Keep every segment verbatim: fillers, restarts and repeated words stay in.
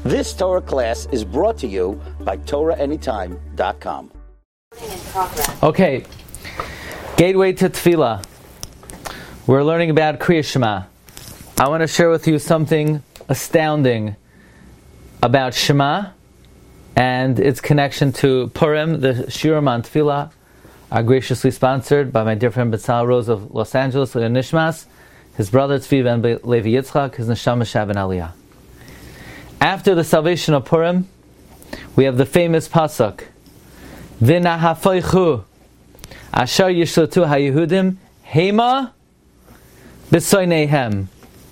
This Torah class is brought to you by Torah Anytime dot com. Okay, Gateway to Tefillah. We're learning about Kriya Shema. I want to share with you something astounding about Shema and its connection to Purim, the Shiurim on Tefillah, are graciously sponsored by my dear friend Betzal Rose of Los Angeles, Leah Nishmas, his brother Tzvi Ben Levi Yitzchak, his Neshama Shav and Aliyah. After the salvation of Purim, we have the famous pasuk, V'nahafoichu asher yishlotu haYehudim hema b'soineihem.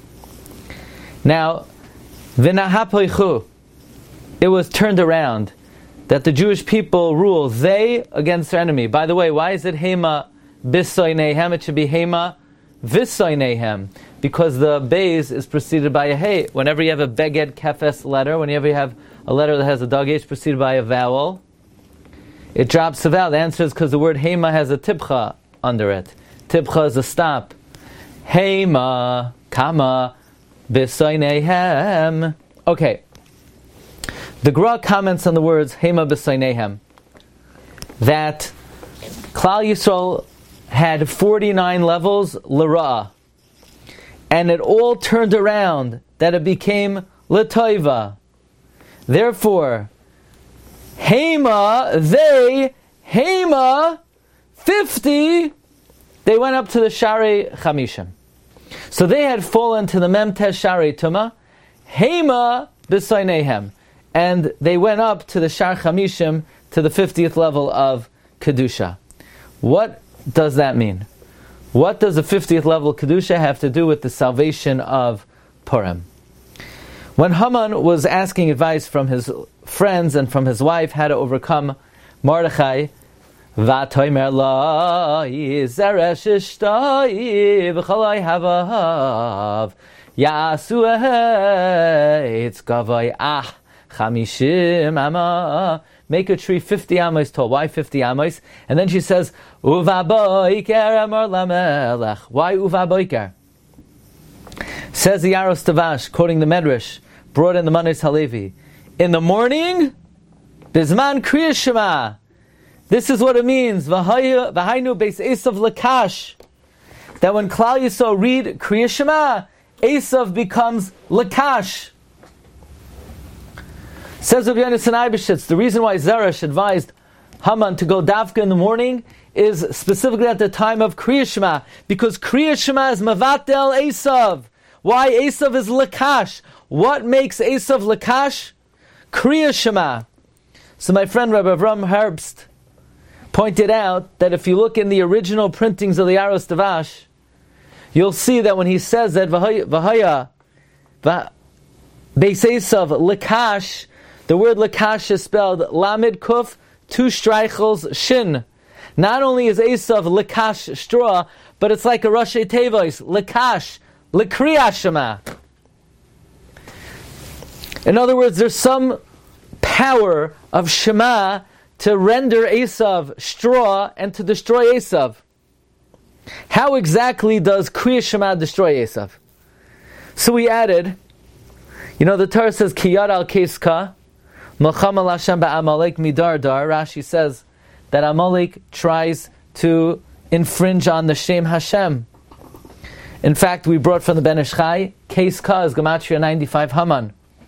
Now, V'nahafoichu, it was turned around, that the Jewish people rule they against their enemy. By the way, why is it hema b'soineihem? It should be hema v'soineihem, because the beis is preceded by a hey. Whenever you have a beged kefes letter, whenever you have a letter that has a dog h preceded by a vowel, it drops a vowel. The answer is because the word hema has a tipcha under it. Tipcha is a stop. Hema, kama, b'soineihem. Okay. The Gra comments on the words hema b'soineihem that Klal Yisrael had forty-nine levels l'ra'ah, and it all turned around that it became l'toiva. Therefore, hema, they, hema, fifty, they went up to the Sharei Chamishim. So they had fallen to the Memtes Sharei Tuma, hema b'soineihem, and they went up to the Shar Chamishim, to the fiftieth level of Kedusha. What does that mean? What does the fiftieth level Kedusha have to do with the salvation of Purim? When Haman was asking advice from his friends and from his wife how to overcome Mordechai, V'atoymer lo yizeresh ishtoi v'chaloi havav yasu eitz gavoi ah chamishim ama. Make a tree fifty amos tall. Why fifty amos? And then she says, Uva boiker amar lamelech. Why uva boiker? Says the Yaros Tavash, quoting the Medrash, brought in the Manos Halevi. In the morning, Bizman Kriya Shema. This is what it means. V'hainu beis Esav lakash. That when Klal Yisrael read Kriya Shema, Esav becomes lakash. Says Rabbi Yonasan Eibeshitz, the reason why Zeresh advised Haman to go dafka in the morning is specifically at the time of Kriya Shema, because Kriya Shema is Mavatel Esav. Why Esav is Lakash? What makes Esav Lakash? Kriya Shema. So my friend Rabbi Avram Herbst pointed out that if you look in the original printings of the Yaros Tavash, you'll see that when he says that Vahaya, Beis Esav Lakash, the word Lakash is spelled Lamed Kuf, two streichels, Shin. Not only is Esav Lakash straw, but it's like a Rashi Tevois, Lakash, Lekriya Shema. In other words, there's some power of Shema to render Esav straw and to destroy Esav. How exactly does Kriya Shema destroy Esav? So we added, you know, the Torah says, Ki yad al keska, Melchama Hashem ba'Amalek midar dar. Rashi says that Amalek tries to infringe on the Shem Hashem. In fact, we brought from the Ben Ish Chai, Keska is Gematria ninety-five Haman.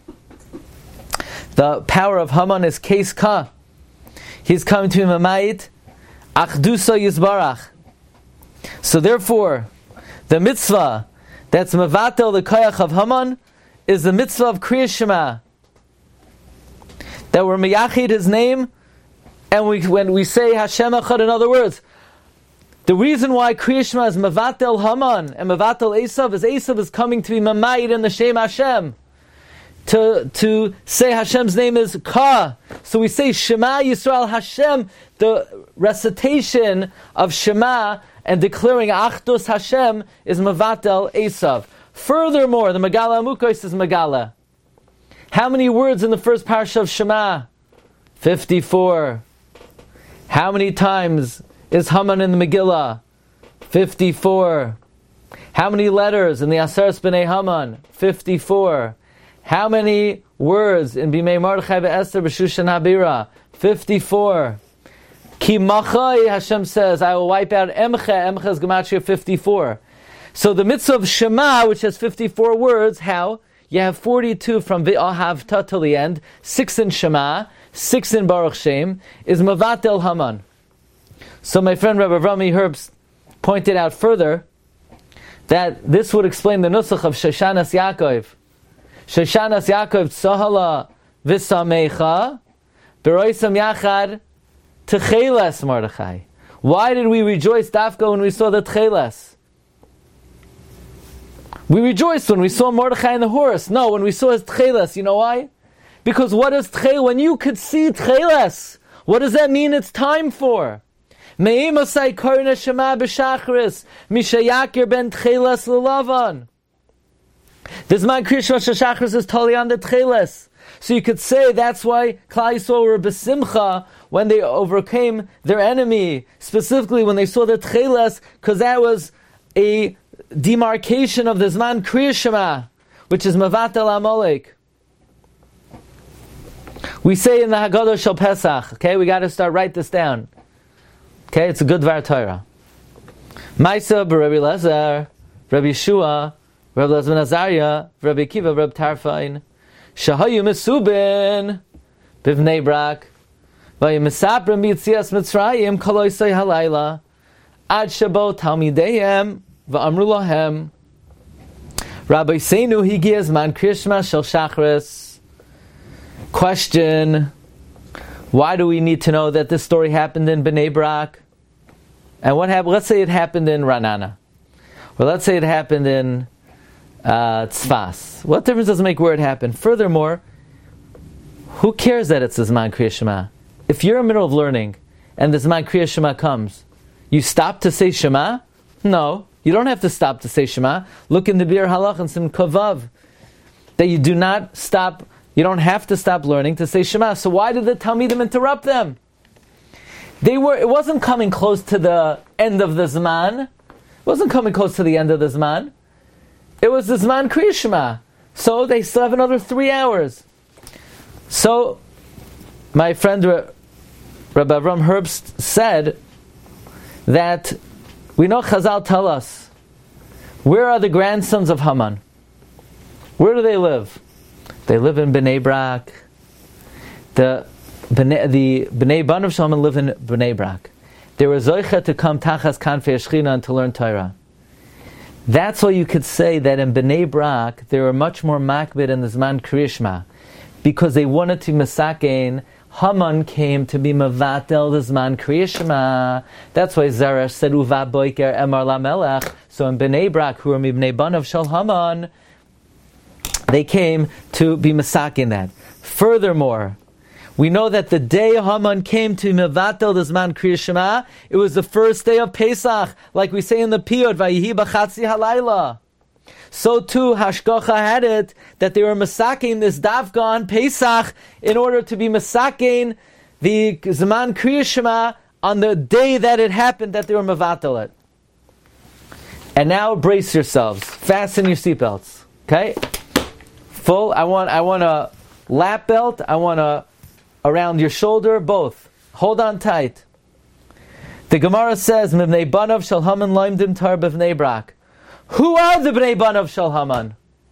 The power of Haman is Keska. He's coming to Mamayit, Achdusa Yizbarach. So therefore, the mitzvah that's Mevatel the Koyach of Haman is the mitzvah of Kriya Shema. That we're miyachid his name, and we, when we say Hashem Echad, in other words, the reason why Kriya Shema is Mevatel Haman and Mevatel Esav is Esav is coming to be Mamayid in the Shem Hashem. To, to say Hashem's name is Ka. So we say Shema Yisrael Hashem, the recitation of Shema and declaring Achdus Hashem is Mevatel Esav. Furthermore, the Megala Amukos is Megala. How many words in the first parsha of Shema? fifty-four. How many times is Haman in the Megillah? fifty-four. How many letters in the Aseres B'nai Haman? fifty-four. How many words in Bimei Mordechai ve'Esther b'Shushan Habira? fifty-four. Ki machai, Hashem says, I will wipe out Emcha. Emcha is Gematria fifty-four. So the mitzvah of Shema, which has fifty-four words, how? You have forty-two from V'ahavta till the end, six in Shema, six in Baruch Shem, is Mavatel Haman. So my friend Rabbi Rami Herbst pointed out further that this would explain the nusach of Shoshanas Yaakov. Shoshanas Yaakov Tzohala V'samecha Beroisam Yachad Techeles Mordechai. Why did we rejoice dafka when we saw the Techeles? We rejoiced when we saw Mordechai and the horse. No, when we saw his Tcheles. You know why? Because what is Tcheles? When you could see Tcheles, what does that mean it's time for? Me'imosai korna shema b'shachris, mishayakir ben Tcheles l'lavan. This man Krishma Shachris is totally on the Tcheles. So you could say that's why Klal Yisrael were besimcha when they overcame their enemy, specifically when they saw the Tcheles, because that was a demarcation of the Zman Kriya Shema, which is Mavatel Amalek. We say in the Haggadah Shel Pesach, okay, we got to start, write this down. Okay, it's a good Dvar Torah. Maisa b'Rabbi Lezer, Rabbi Yeshua, Rabbi Lezer ben Azariah, Rabbi Akiva, Rabbi Tarfain, Shahayu Mesubin, Bivnei Brak, Vayu Mesaprim B'Yitzias Mitzrayim, Kaloisei Halayla, Ad Shabo Talmideihem, V'amru Lahem, Rabbi Seinu Higiaz Man Krishma Shel Shachris. Question: why do we need to know that this story happened in Bnei Brak? And what happened? Let's say it happened in Ranana. Well, let's say it happened in uh, Tzfas. What difference does it make where it happened? Furthermore, who cares that it's the Zman Kriya Shema? If you're in the middle of learning and the Zman Kriya Shema comes, you stop to say Shema? No, you don't have to stop to say Shema. Look in the Bir Halach and Sim Kavav that you do not stop. You don't have to stop learning to say Shema. So why did the Talmidim interrupt them? They were. It wasn't coming close to the end of the Zman. It wasn't coming close to the end of the Zman. It was the Zman Kriya Shema. So they still have another three hours. So my friend Rabbi Avram Herbst said that we know Chazal tell us, where are the grandsons of Haman? Where do they live? They live in Bnei Brak. The Bnei, the Bnei Banav Shalman live in Bnei Brak. They were zoicha to come tachas kanfei Shechina and to learn Torah. That's why you could say that in Bnei Brak they were much more makbid in the Zman Kriya Shema, because they wanted to misakein. Haman came to be mevatel the Zman Kriya Shema. That's why Zeresh said uva boiker emar lamelech. So in Bnei Brak, who are Bnei Banav Shal Haman, they came to be masakin that. Furthermore, we know that the day Haman came to mevatel the Zman Kriya Shema, it was the first day of Pesach, like we say in the Piyot, Vayihi b'chatzi halayla. So too, Hashgacha had it that they were masakin this davka on Pesach in order to be masakin the Zman Kriya Shema on the day that it happened that they were mevatel it. And now brace yourselves, fasten your seatbelts, okay? Full. I want. I want a lap belt. I want a around your shoulder. Both. Hold on tight. The Gemara says, "Mibnei banav shel Haman loimdim tar b'vnei Brak." Who are the bnei banav shel Haman?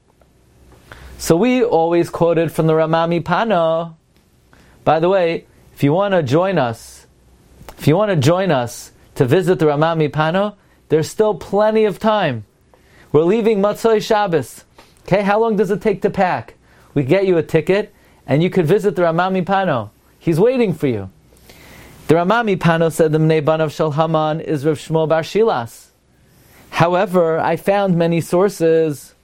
So we always quoted from the Ramami Pano. By the way, if you want to join us, if you want to join us to visit the Ramami Pano, there's still plenty of time. We're leaving Matzoi Shabbos. Okay, how long does it take to pack? We get you a ticket, and you could visit the Ramami Pano. He's waiting for you. The Ramami Pano said the Bnei Banav Shel Haman is Rav Shmuel Bar Shilas. However, I found many sources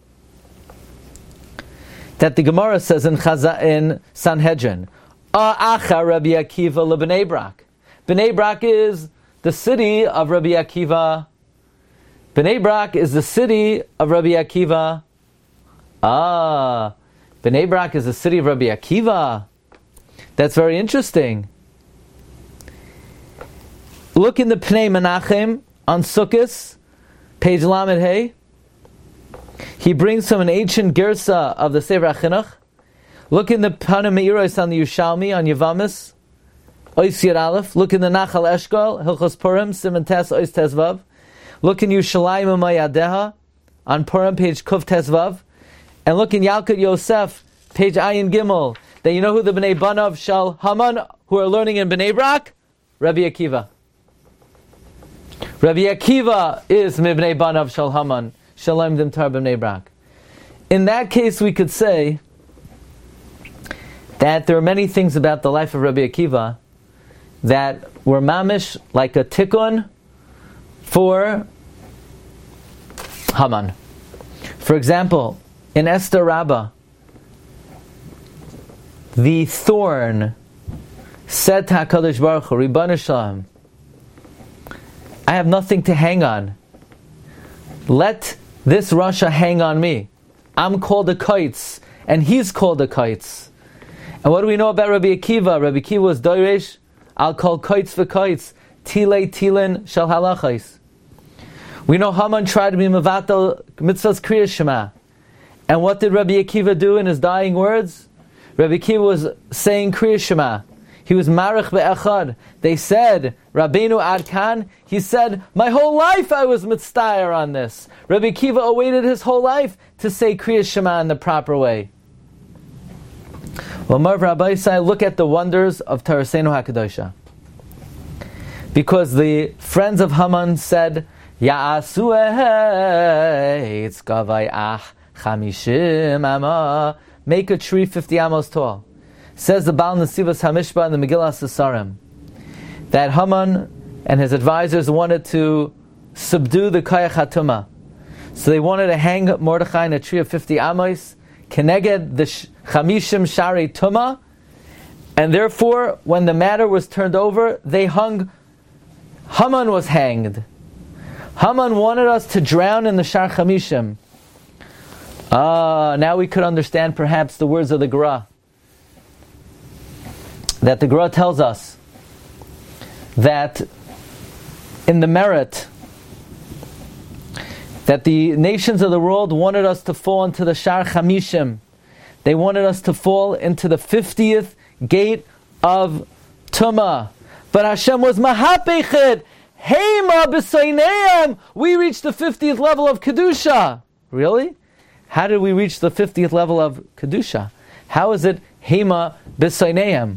that the Gemara says in Chaza, in Sanhedrin, A'acha Rabbi Akiva leBnei Brak. Bnei Brak is the city of Rabbi Akiva. Bnei Brak is the city of Rabbi Akiva. Ah, Bnei Brak is the city of Rabbi Akiva. That's very interesting. Look in the Pnei Menachem on Sukkos, page Lamed Hey. He brings from an ancient Gersa of the Sefer HaChinuch. Look in the Pana Meiros on the Yushalmi, on Yavamis, Ois Yir Aleph. Look in the Nachal Eshkol, Hilchos Purim, Siman Tes, Ois Tes Vav. Look in Yushalayim Umayadeha, on Purim, page Kuf Tes Vav. And look in Yalkut Yosef, page Ayin Gimel. That you know who the Bnei Banav Shal Haman, who are learning in Bnei Brak? Rabbi Akiva. Rabbi Akiva is Mibnei Banav Shal Haman, Shalom Dimtar Bnei Brak. In that case, we could say that there are many things about the life of Rabbi Akiva that were mamish, like a tikkun for Haman. For example, in Esther Rabbah, the thorn said to HaKadosh Baruch Hu, Ribbon Shalom, I have nothing to hang on. Let this Rasha hang on me. I'm called a kites, and he's called a kites. And what do we know about Rabbi Akiva? Rabbi Akiva was Doiresh, I'll call kites for kites, Tilei Tilin Shal Halachais. We know Haman tried to be Mevatel Mitzvah's Kriya Shema. And what did Rabbi Akiva do in his dying words? Rabbi Akiva was saying Kriya Shema. He was Marich Be'echad. They said, Rabbeinu Ad Kan, he said, my whole life I was mitztayer on this. Rabbi Akiva awaited his whole life to say Kriya Shema in the proper way. Well, Marv Rabbi Yisai, look at the wonders of Tarasenu HaKadosha. Because the friends of Haman said, Ya'asu eitz gavai ach chamishim ama, make a tree fifty amos tall. Says the Baal Nesivos HaMishpah in the Megillas Asarim that Haman and his advisors wanted to subdue the Kayach HaTumah. So they wanted to hang Mordechai in a tree of fifty amos, keneged the Chamishim Shari Tumah, and therefore, when the matter was turned over, they hung, Haman was hanged. Haman wanted us to drown in the Shar Chamishim. Ah, now we could understand perhaps the words of the Gra. That the Gra tells us that in the merit that the nations of the world wanted us to fall into the Shar Chamishim. They wanted us to fall into the fiftieth gate of Tumah. But Hashem was Mahapechet. Hema b'saineim. We reached the fiftieth level of Kedusha. Really? How did we reach the fiftieth level of Kedusha? How is it Hema b'saineim?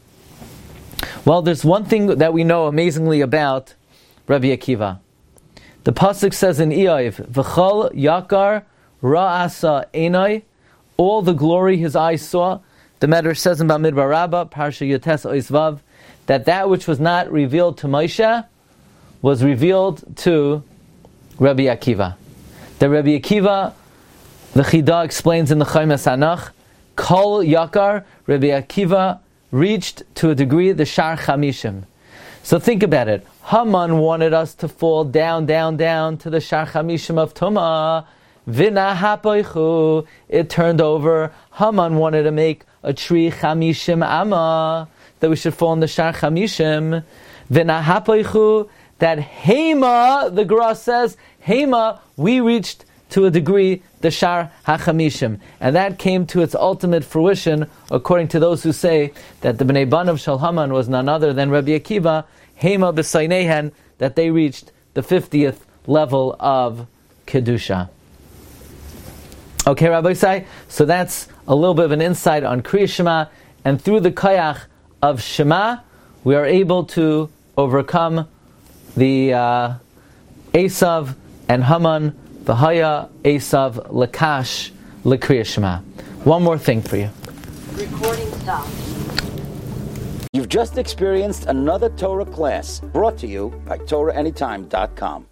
Well, there's one thing that we know amazingly about Rabbi Akiva. The pasuk says in Eiv, V'chol yakar ra'asa einai, all the glory his eyes saw. The Medrash says in Bamidbar Rabbah, Parsha Yotes Oisvav, that that which was not revealed to Moshe was revealed to Rabbi Akiva. The Rabbi Akiva, the Chida explains in the Chaimas Anach, Kol Yakar, Rabbi Akiva reached to a degree the Shar Chamishim. So think about it. Haman wanted us to fall down, down, down to the Shar Chamishim of Tumah. Vina hapoichu. It turned over. Haman wanted to make a tree Chamishim Amma, that we should fall in the Shar Chamishim. Vina hapoichu. That Hema, the Gra says, Hema, we reached to a degree the Shar HaChamishim. And that came to its ultimate fruition, according to those who say that the Bnei Banav Shal Haman was none other than Rabbi Akiva, Hema b'sainehen, that they reached the fiftieth level of Kedusha. Okay, Rabbi Yisai, so that's a little bit of an insight on Kriya Shema, and through the Kayach of Shema, we are able to overcome the uh, Esav and Haman, V'haya Esav Lakash L'Kriya Shema. One more thing for you. Recording stopped. You've just experienced another Torah class brought to you by Torah Anytime dot com.